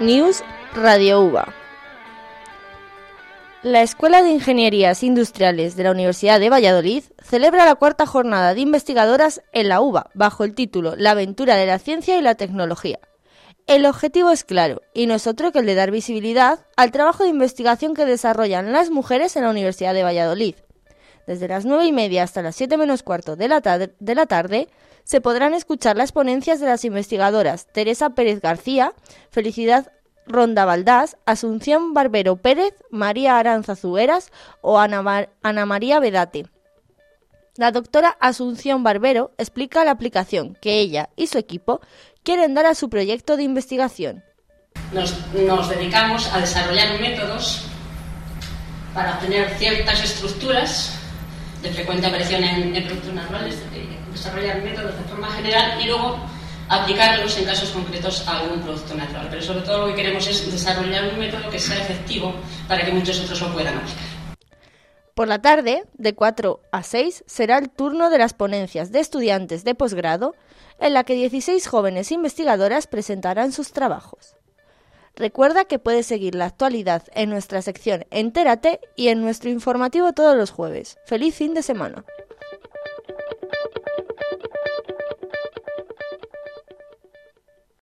News Radio UBA. La Escuela de Ingenierías Industriales de la Universidad de Valladolid celebra la cuarta jornada de investigadoras en la UBA bajo el título La aventura de la ciencia y la tecnología. El objetivo es claro y no es otro que el de dar visibilidad al trabajo de investigación que desarrollan las mujeres en la Universidad de Valladolid. Desde las 9:30 hasta las 7 menos cuarto de la tarde se podrán escuchar las ponencias de las investigadoras Teresa Pérez García, Felicidad Ronda Valdás, Asunción Barbero Pérez, María Aranza Zueras o Ana María Vedate. La doctora Asunción Barbero explica la aplicación que ella y su equipo quieren dar a su proyecto de investigación. Nos dedicamos a desarrollar métodos para obtener ciertas estructuras de frecuente aparición en productos naturales, desarrollar métodos de forma general y luego aplicarlos en casos concretos a algún producto natural. Pero sobre todo lo que queremos es desarrollar un método que sea efectivo para que muchos otros lo puedan aplicar. Por la tarde, de 4 a 6, será el turno de las ponencias de estudiantes de posgrado, en la que 16 jóvenes investigadoras presentarán sus trabajos. Recuerda que puedes seguir la actualidad en nuestra sección Entérate y en nuestro informativo todos los jueves. ¡Feliz fin de semana!